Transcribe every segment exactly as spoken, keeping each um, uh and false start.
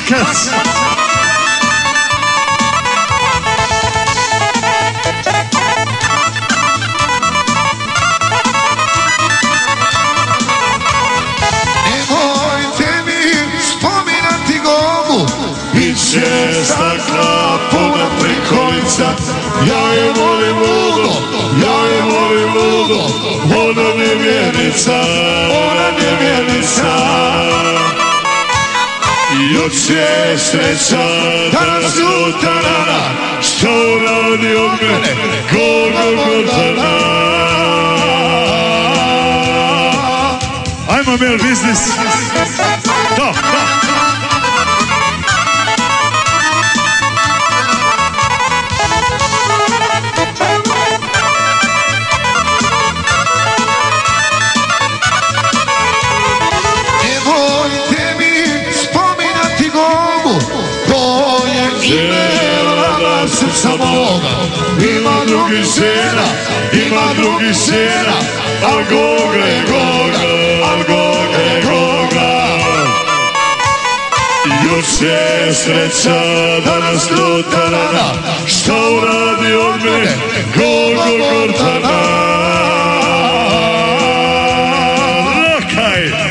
Makac. Biće stakla puna prikolica, ja je volim ludo, ja je volim ludo. Ona nevjernica, ona nevjernica. Još je sreća danas sutarana, što radi od mene Gogo Gordana. Ajmo Mel Biznis. To, to. Srca moga, ima drugih žena, ima drugih žena, al Goga je Goga, al Goga je Goga. Još je sreća danas lutarana, što uradi od mene Gogo Gordana. Rakaj!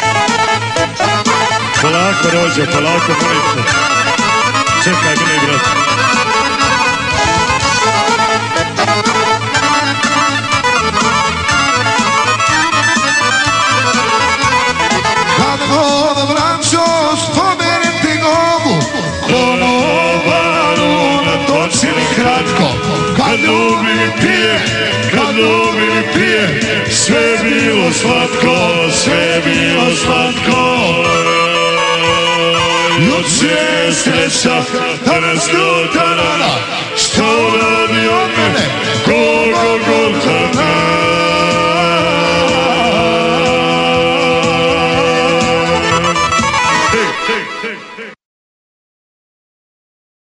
Polako rođe, polako molite. Čekaj, mili brat. Kad ljubim i pije, kad ljubim i pije, sve je bilo slatko, sve je bilo slatko. Još je sreća danas lutarana, što